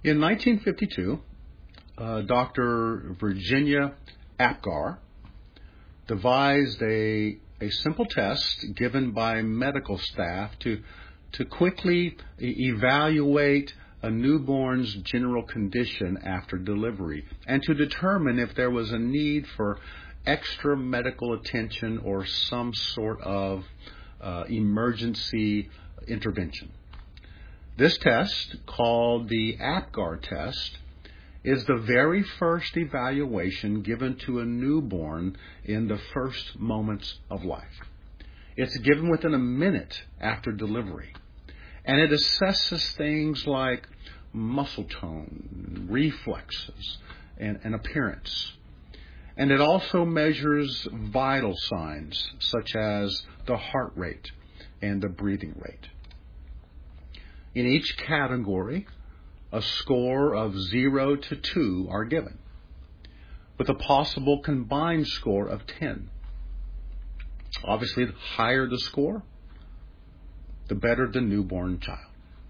In 1952, Dr. Virginia Apgar devised a simple test given by medical staff to quickly evaluate a newborn's general condition after delivery and to determine if there was a need for extra medical attention or some sort of emergency intervention. This test, called the Apgar test, is the very first evaluation given to a newborn in the first moments of life. It's given within a minute after delivery, and it assesses things like muscle tone, reflexes, and appearance. And it also measures vital signs such as the heart rate and the breathing rate. In each category, a score of 0 to 2 are given, with a possible combined score of 10. Obviously, the higher the score, the better the newborn child.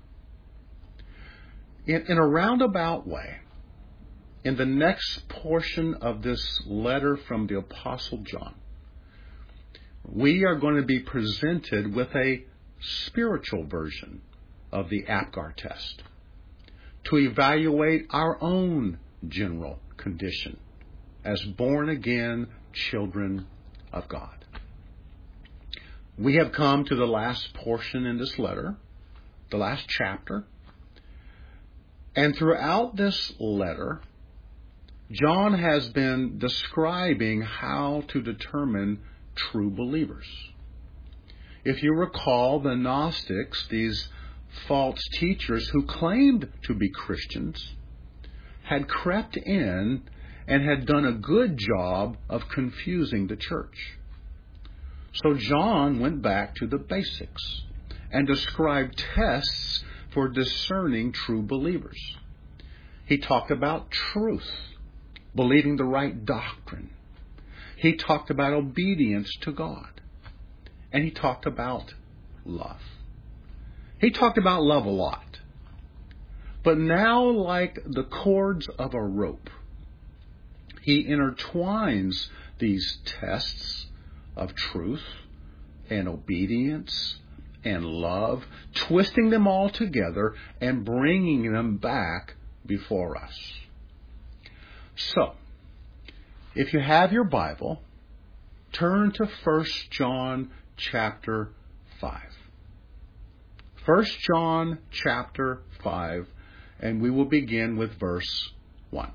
In a roundabout way, in the next portion of this letter from the Apostle John, we are going to be presented with a spiritual version of the Apgar test to evaluate our own general condition as born-again children of God. We have come to the last portion in this letter, the last chapter, and throughout this letter, John has been describing how to determine true believers. If you recall, the Gnostics, these false teachers who claimed to be Christians, had crept in and had done a good job of confusing the church. So John went back to the basics and described tests for discerning true believers. He talked about truth, believing the right doctrine. He talked about obedience to God. And he talked about love. He talked about love a lot. But now, like the cords of a rope, he intertwines these tests of truth and obedience and love, twisting them all together and bringing them back before us. So, if you have your Bible, turn to 1 John chapter 5. 1 John chapter 5, and we will begin with verse 1.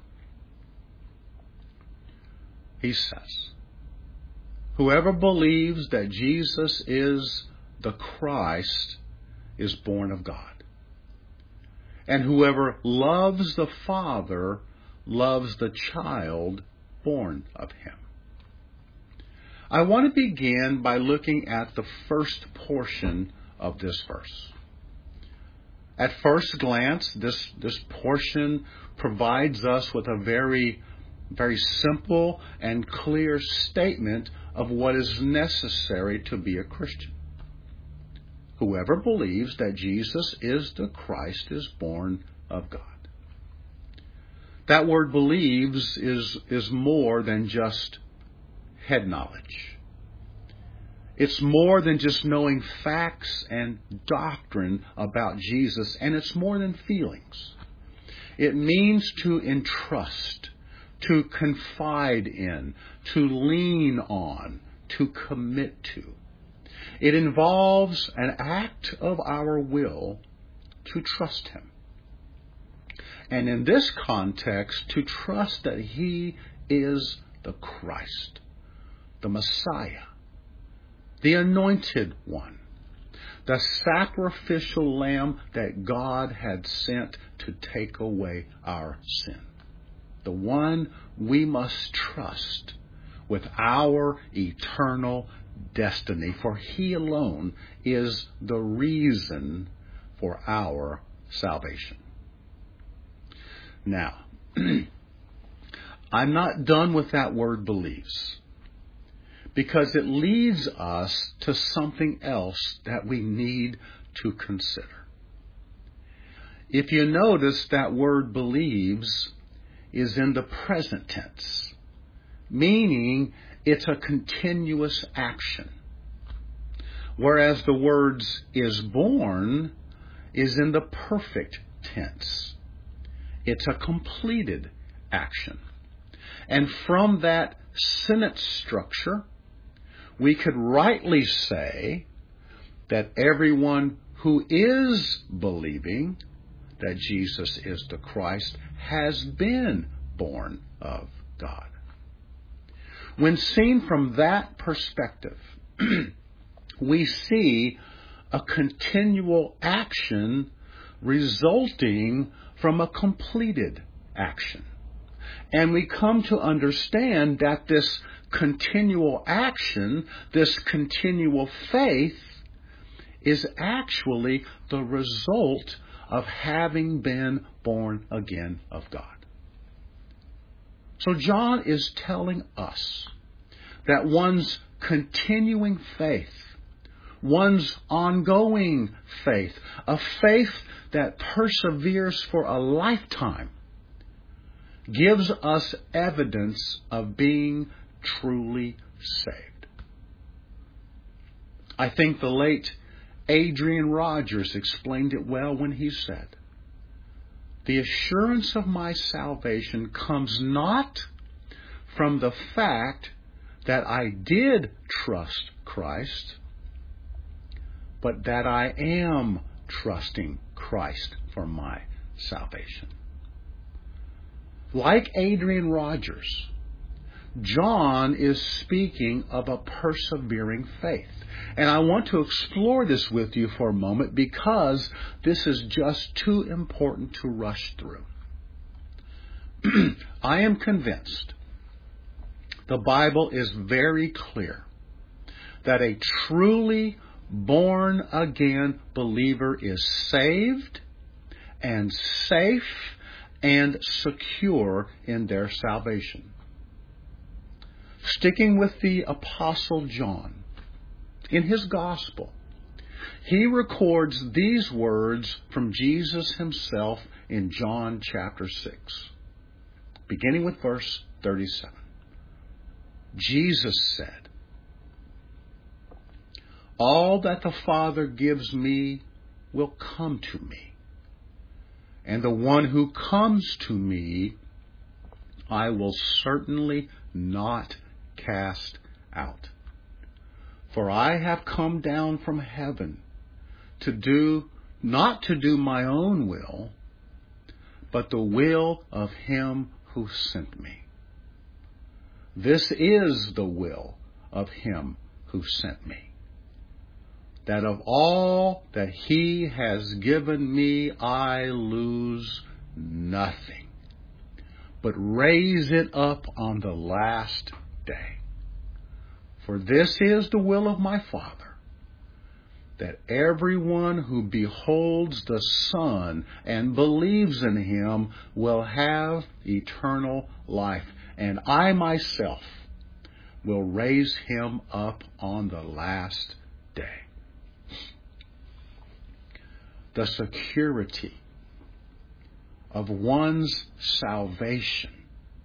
He says, "Whoever believes that Jesus is the Christ is born of God. And whoever loves the Father loves the child born of him." I want to begin by looking at the first portion of this verse. At first glance, this portion provides us with a very, very simple and clear statement of what is necessary to be a Christian. Whoever believes that Jesus is the Christ is born of God. That word believes is more than just head knowledge. It's more than just knowing facts and doctrine about Jesus, and it's more than feelings. It means to entrust, to confide in, to lean on, to commit to. It involves an act of our will to trust Him. And in this context, to trust that He is the Christ, the Messiah, the Anointed One, the sacrificial lamb that God had sent to take away our sin. The one we must trust with our eternal destiny, for He alone is the reason for our salvation. Now, I'm not done with that word believes, because it leads us to something else that we need to consider. If you notice, that word believes is in the present tense, meaning it's a continuous action. Whereas the words is born is in the perfect tense. It's a completed action. And from that sentence structure, we could rightly say that everyone who is believing that Jesus is the Christ has been born of God. When seen from that perspective, we see a continual action resulting from a completed action. And we come to understand that this continual action, this continual faith, is actually the result of having been born again of God. So John is telling us that one's continuing faith, one's ongoing faith, a faith that perseveres for a lifetime, gives us evidence of being truly saved. I think the late Adrian Rogers explained it well when he said, "The assurance of my salvation comes not from the fact that I did trust Christ, but that I am trusting Christ for my salvation." Like Adrian Rogers, John is speaking of a persevering faith. And I want to explore this with you for a moment because this is just too important to rush through. I am convinced the Bible is very clear that a truly born again believer is saved and safe and secure in their salvation. Sticking with the Apostle John, in his Gospel, he records these words from Jesus himself in John chapter 6, beginning with verse 37. Jesus said, "All that the Father gives me will come to me, and the one who comes to me I will certainly not cast out. For I have come down from heaven not to do my own will, but the will of him who sent me. This is the will of him who sent me, that of all that he has given me I lose nothing, but raise it up on the last day. For this is the will of my Father, that everyone who beholds the Son and believes in him will have eternal life, and I myself will raise him up on the last day." The security of one's salvation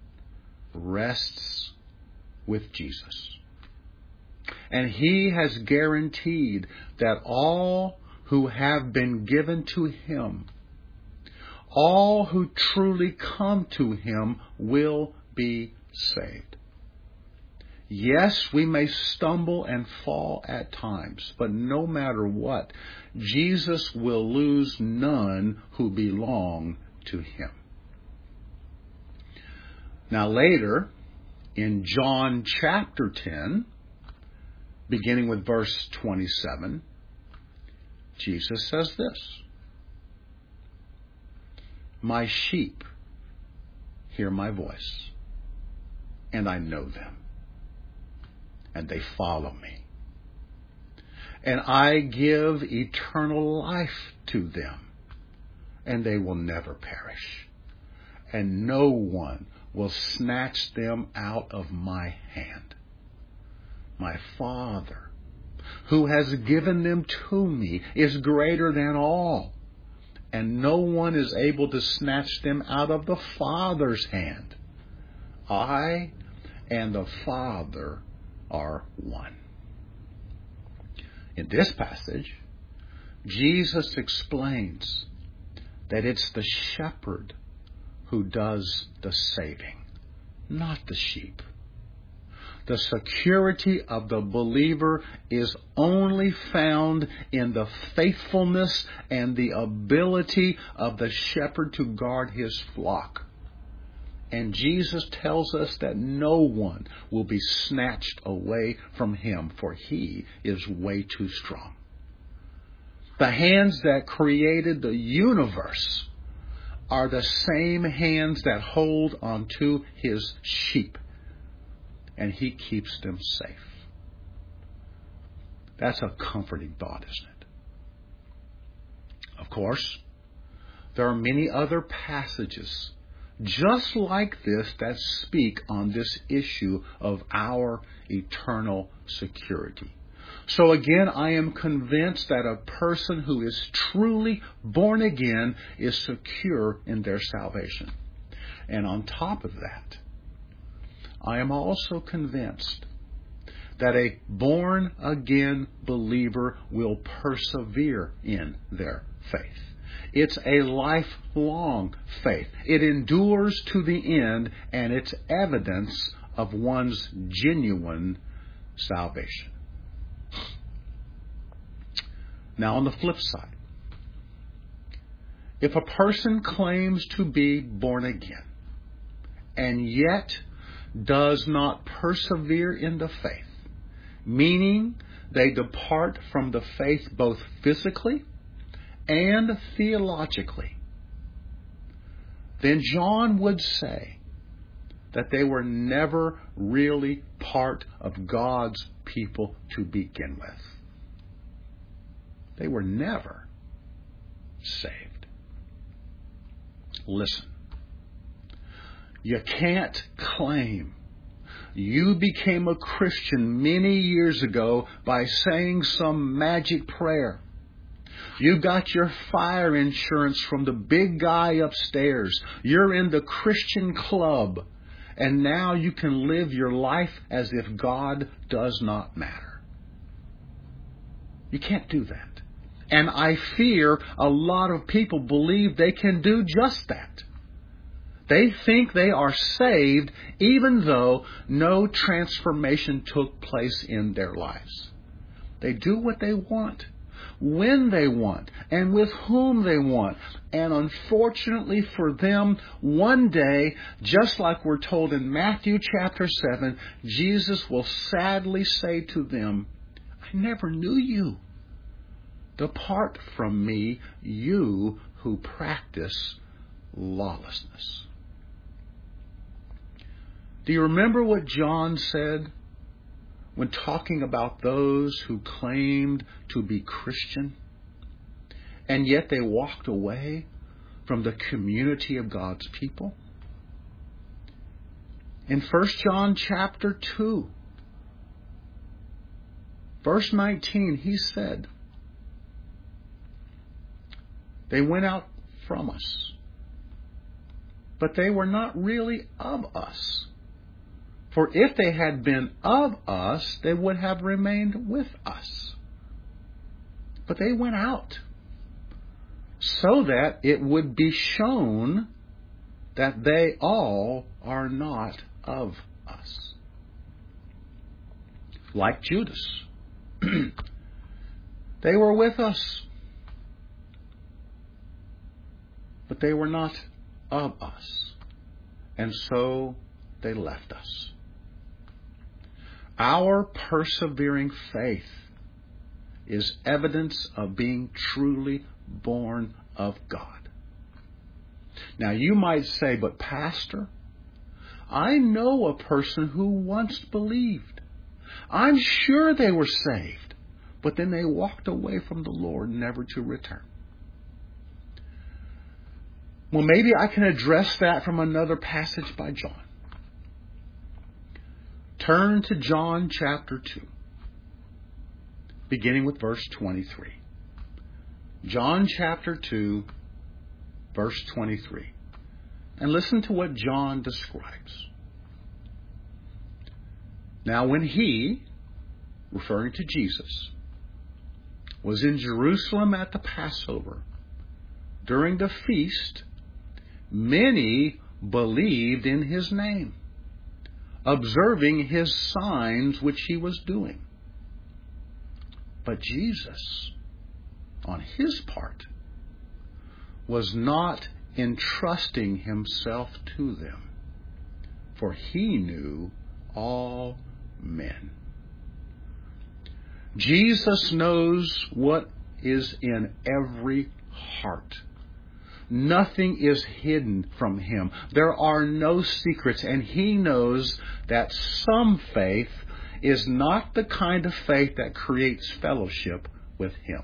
rests with Jesus. And he has guaranteed that all who have been given to him, all who truly come to him, will be saved. Yes, we may stumble and fall at times, but no matter what, Jesus will lose none who belong to him. Now later, in John chapter 10, beginning with verse 27, Jesus says this, "My sheep hear my voice, and I know them, and they follow me. And I give eternal life to them, and they will never perish, and no one will snatch them out of my hand. My Father, who has given them to me, is greater than all, and no one is able to snatch them out of the Father's hand. I and the Father are one. In this passage, Jesus explains that it's the shepherd who does the saving, not the sheep. The security of the believer is only found in the faithfulness and the ability of the shepherd to guard his flock. And Jesus tells us that no one will be snatched away from him, for he is way too strong. The hands that created the universe are the same hands that hold onto his sheep, and he keeps them safe. That's a comforting thought, isn't it? Of course, there are many other passages just like this that speak on this issue of our eternal security. So again, I am convinced that a person who is truly born again is secure in their salvation. And on top of that, I am also convinced that a born again believer will persevere in their faith. It's a lifelong faith. It endures to the end, and it's evidence of one's genuine salvation. Now, on the flip side, if a person claims to be born again and yet does not persevere in the faith, meaning they depart from the faith both physically and theologically, then John would say that they were never really part of God's people to begin with. They were never saved. Listen, you can't claim you became a Christian many years ago by saying some magic prayer. You got your fire insurance from the big guy upstairs. You're in the Christian club. And now you can live your life as if God does not matter. You can't do that. And I fear a lot of people believe they can do just that. They think they are saved even though no transformation took place in their lives. They do what they want, when they want, and with whom they want. And unfortunately for them, one day, just like we're told in Matthew chapter 7, Jesus will sadly say to them, I never knew you. Depart from me, you who practice lawlessness. Do you remember what John said when talking about those who claimed to be Christian, and yet they walked away from the community of God's people? In 1 John chapter 2, verse 19, he said, they went out from us, but they were not really of us. For if they had been of us, they would have remained with us. But they went out, so that it would be shown that they all are not of us. Like Judas. They were with us, but they were not of us. And so they left us. Our persevering faith is evidence of being truly born of God. Now you might say, but Pastor, I know a person who once believed. I'm sure they were saved, but then they walked away from the Lord never to return. Well, maybe I can address that from another passage by John. Turn to John chapter 2, beginning with verse 23. John chapter 2, verse 23. And listen to what John describes. Now when he, referring to Jesus, was in Jerusalem at the Passover, during the feast, many believed in his name, observing his signs which he was doing. But Jesus, on his part, was not entrusting himself to them, for he knew all men. Jesus knows what is in every heart. Nothing is hidden from him. There are no secrets, and he knows that some faith is not the kind of faith that creates fellowship with him.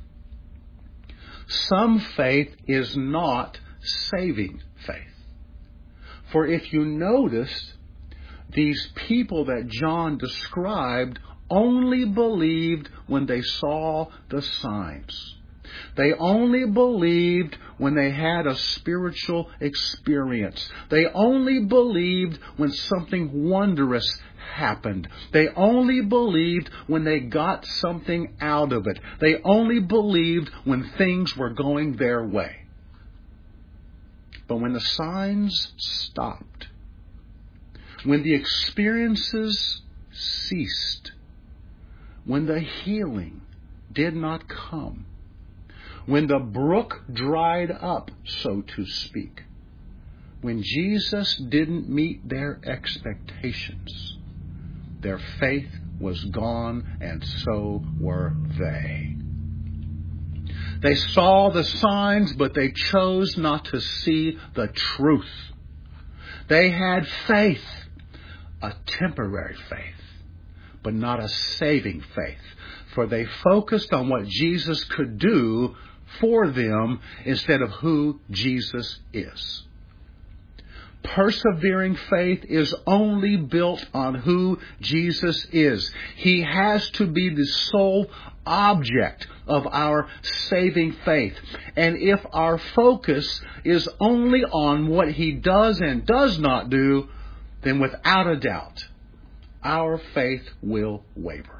Some faith is not saving faith. For if you notice, these people that John described only believed when they saw the signs. They only believed when they had a spiritual experience. They only believed when something wondrous happened. They only believed when they got something out of it. They only believed when things were going their way. But when the signs stopped, when the experiences ceased, when the healing did not come, when the brook dried up, so to speak, when Jesus didn't meet their expectations, their faith was gone, and so were they. They saw the signs, but they chose not to see the truth. They had faith, a temporary faith, but not a saving faith, for they focused on what Jesus could do for them instead of who Jesus is. Persevering faith is only built on who Jesus is. He has to be the sole object of our saving faith. And if our focus is only on what he does and does not do, then without a doubt, our faith will waver.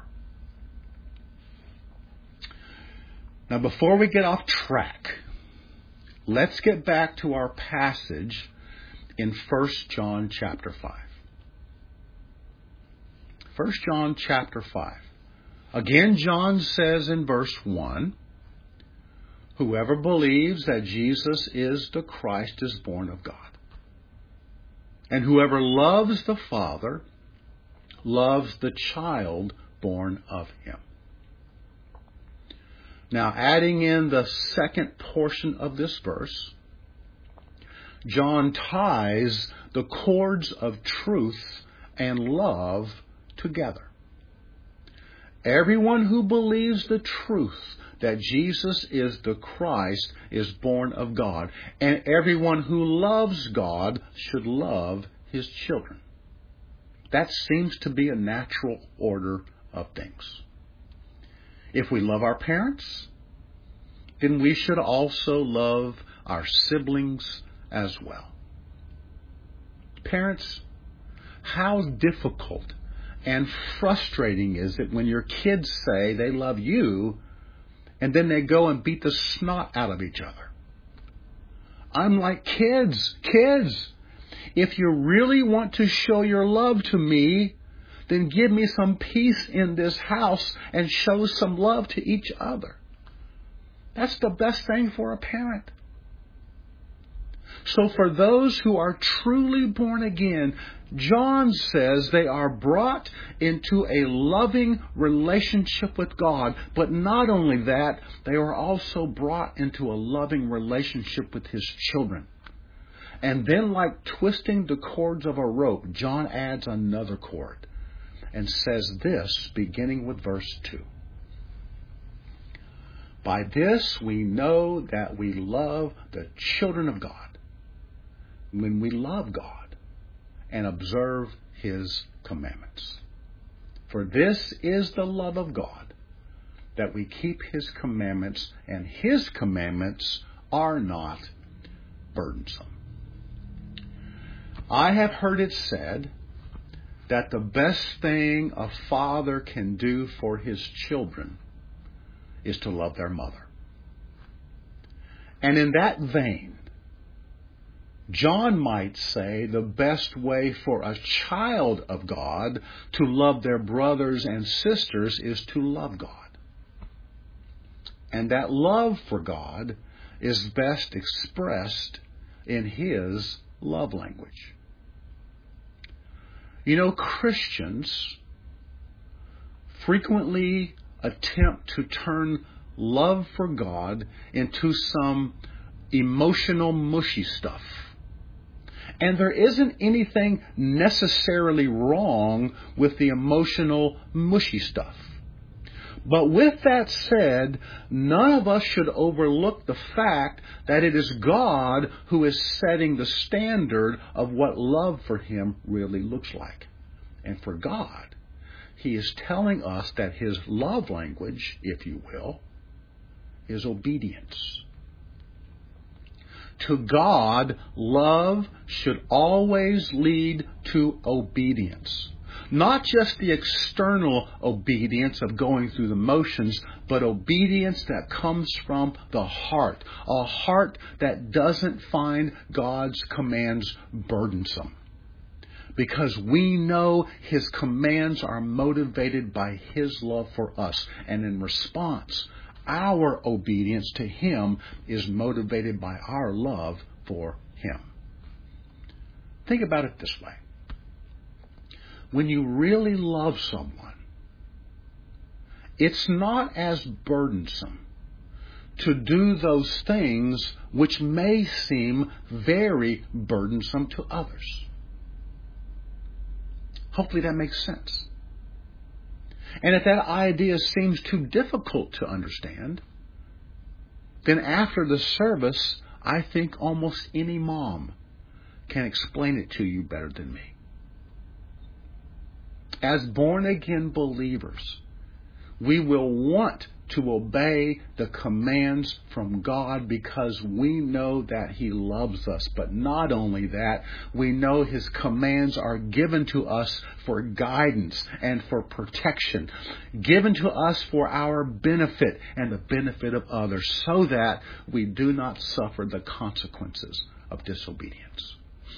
Now, before we get off track, let's get back to our passage in 1 John chapter 5. 1 John chapter 5. Again, John says in verse 1, whoever believes that Jesus is the Christ is born of God. And whoever loves the Father loves the child born of him. Now, adding in the second portion of this verse, John ties the cords of truth and love together. Everyone who believes the truth that Jesus is the Christ is born of God, and everyone who loves God should love his children. That seems to be a natural order of things. If we love our parents, then we should also love our siblings as well. Parents, how difficult and frustrating is it when your kids say they love you and then they go and beat the snot out of each other? I'm like, kids, if you really want to show your love to me, then give me some peace in this house and show some love to each other. That's the best thing for a parent. So for those who are truly born again, John says they are brought into a loving relationship with God. But not only that, they are also brought into a loving relationship with his children. And then, like twisting the cords of a rope, John adds another cord and says this, beginning with verse 2. By this we know that we love the children of God, when we love God and observe his commandments. For this is the love of God, that we keep his commandments, and his commandments are not burdensome. I have heard it said that the best thing a father can do for his children is to love their mother. And in that vein, John might say the best way for a child of God to love their brothers and sisters is to love God. And that love for God is best expressed in His love language. You know, Christians frequently attempt to turn love for God into some emotional mushy stuff. And there isn't anything necessarily wrong with the emotional mushy stuff. But with that said, none of us should overlook the fact that it is God who is setting the standard of what love for Him really looks like. And for God, He is telling us that His love language, if you will, is obedience. To God, love should always lead to obedience. Not just the external obedience of going through the motions, but obedience that comes from the heart. A heart that doesn't find God's commands burdensome. Because we know His commands are motivated by His love for us. And in response, our obedience to Him is motivated by our love for Him. Think about it this way. When you really love someone, it's not as burdensome to do those things which may seem very burdensome to others. Hopefully that makes sense. And if that idea seems too difficult to understand, then after the service, I think almost any mom can explain it to you better than me. As born-again believers, we will want to obey the commands from God because we know that He loves us. But not only that, we know His commands are given to us for guidance and for protection, given to us for our benefit and the benefit of others, so that we do not suffer the consequences of disobedience.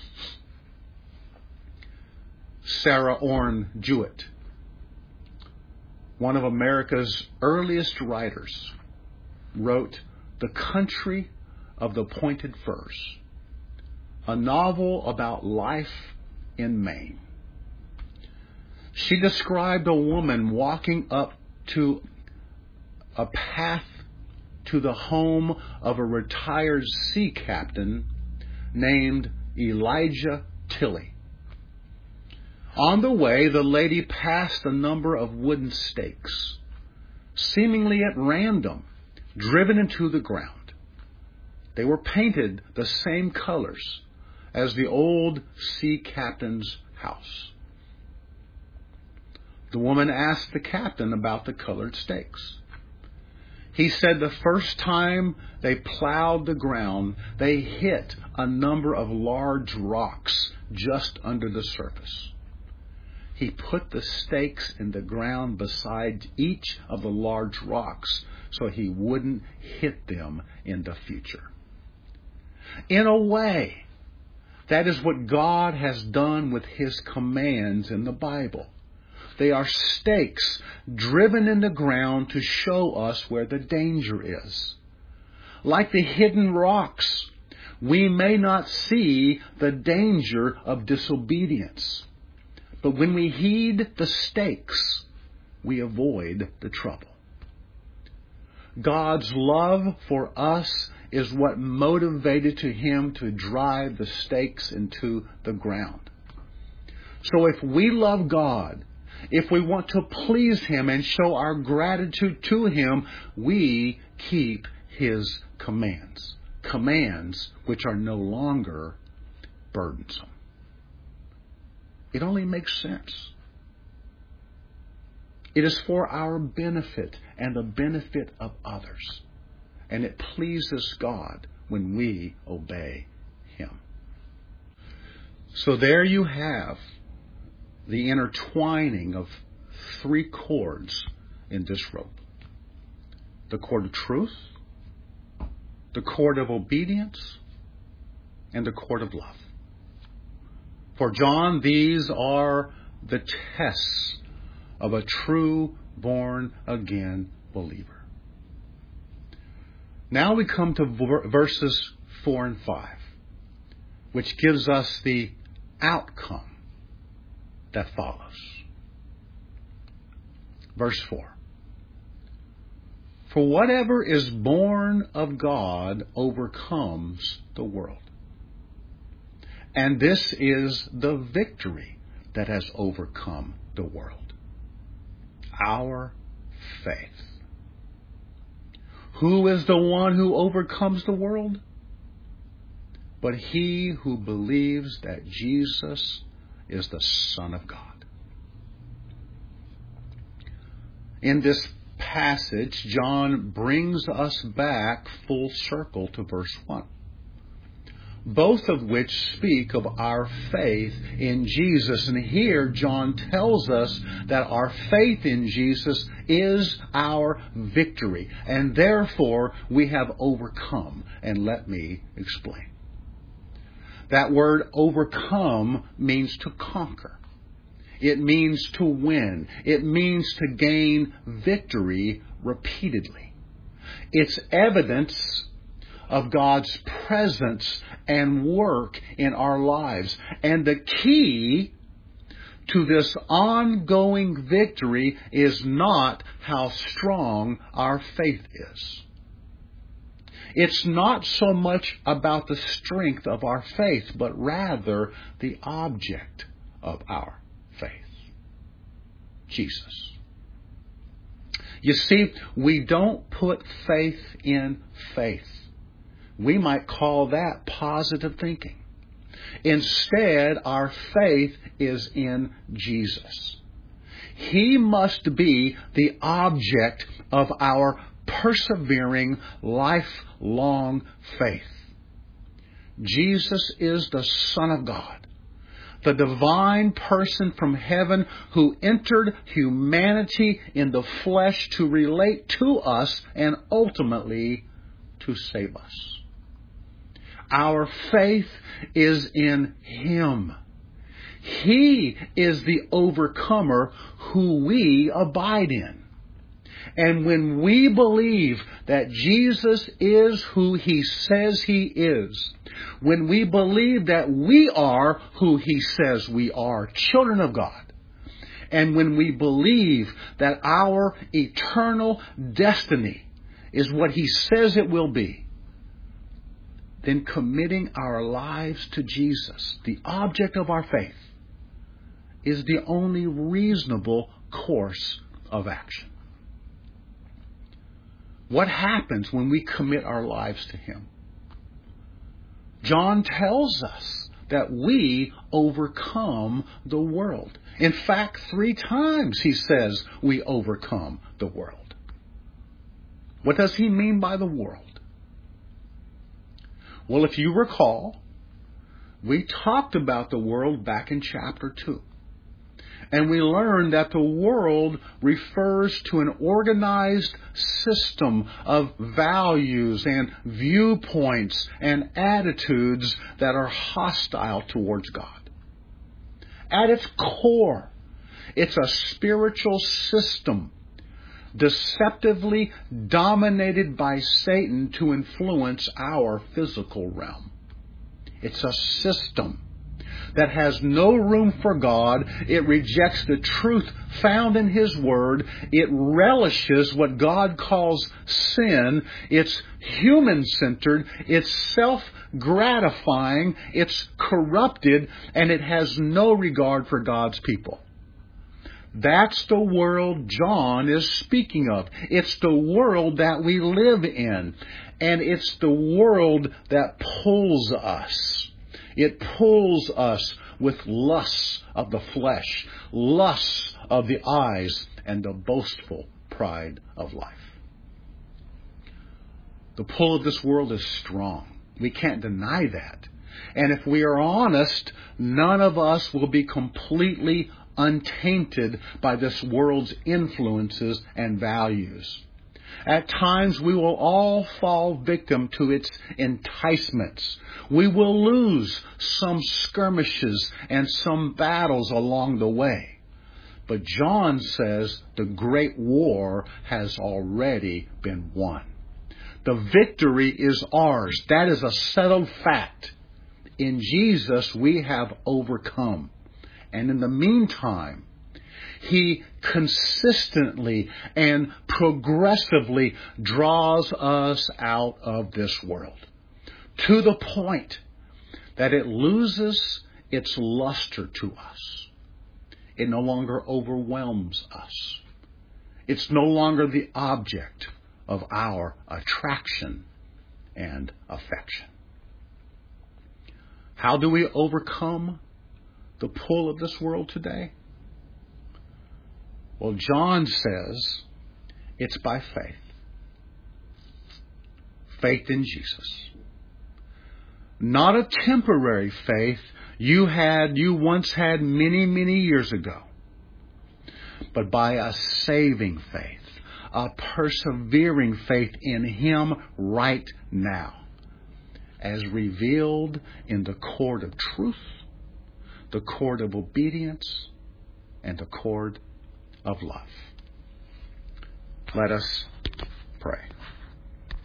Sarah Orne Jewett, one of America's earliest writers, wrote The Country of the Pointed Firs, a novel about life in Maine. She described a woman walking up to a path to the home of a retired sea captain named Elijah Tilley. On the way, the lady passed a number of wooden stakes, seemingly at random, driven into the ground. They were painted the same colors as the old sea captain's house. The woman asked the captain about the colored stakes. He said the first time they plowed the ground, they hit a number of large rocks just under the surface. He put the stakes in the ground beside each of the large rocks so he wouldn't hit them in the future. In a way, that is what God has done with His commands in the Bible. They are stakes driven in the ground to show us where the danger is. Like the hidden rocks, we may not see the danger of disobedience. But when we heed the stakes, we avoid the trouble. God's love for us is what motivated to Him to drive the stakes into the ground. So if we love God, if we want to please Him and show our gratitude to Him, we keep His commands. Commands which are no longer burdensome. It only makes sense. It is for our benefit and the benefit of others. And it pleases God when we obey So there you have the intertwining of three cords in this rope. The cord of truth, the cord of obedience, and the cord of love. For John, these are the tests of a true born-again believer. Now we come to verses 4 and 5, which gives us the outcome that follows. Verse 4. For whatever is born of God overcomes the world. And this is the victory that has overcome the world. Our faith. Who is the one who overcomes the world? But he who believes that Jesus is the Son of God. In this passage, John brings us back full circle to verse 1. Both of which speak of our faith in Jesus. And here John tells us that our faith in Jesus is our victory. And therefore we have overcome. And let me explain. That word overcome means to conquer. It means to win. It means to gain victory repeatedly. It's evidence of God's presence and work in our lives. And the key to this ongoing victory is not how strong our faith is. It's not so much about the strength of our faith, but rather the object of our faith. Jesus. You see, we don't put faith in faith. We might call that positive thinking. Instead, our faith is in Jesus. He must be the object of our persevering, lifelong faith. Jesus is the Son of God, the divine person from heaven who entered humanity in the flesh to relate to us and ultimately to save us. Our faith is in Him. He is the overcomer who we abide in. And when we believe that Jesus is who He says He is, when we believe that we are who He says we are, children of God, and when we believe that our eternal destiny is what He says it will be, then committing our lives to Jesus, the object of our faith, is the only reasonable course of action. What happens when we commit our lives to Him? John tells us that we overcome the world. In fact, 3 times he says we overcome the world. What does he mean by the world? Well, if you recall, we talked about the world back in chapter 2. And we learned that the world refers to an organized system of values and viewpoints and attitudes that are hostile towards God. At its core, it's a spiritual system deceptively dominated by Satan to influence our physical realm. It's a system that has no room for God. It rejects the truth found in His Word. It relishes what God calls sin. It's human-centered. It's self-gratifying. It's corrupted. And it has no regard for God's people. That's the world John is speaking of. It's the world that we live in. And it's the world that pulls us. It pulls us with lusts of the flesh, lusts of the eyes, and the boastful pride of life. The pull of this world is strong. We can't deny that. And if we are honest, none of us will be completely untainted by this world's influences and values. At times we will all fall victim to its enticements. We will lose some skirmishes and some battles along the way. But John says the great war has already been won. The victory is ours. That is a settled fact. In Jesus we have overcome. And in the meantime, He consistently and progressively draws us out of this world to the point that it loses its luster to us. It no longer overwhelms us. It's no longer the object of our attraction and affection. How do we overcome the pull of this world today? Well, John says it's by faith. Faith in Jesus. Not a temporary faith you once had many, many years ago, but by a saving faith, a persevering faith in Him right now, as revealed in the cord of truth, the cord of obedience, and the cord of love. Let us pray.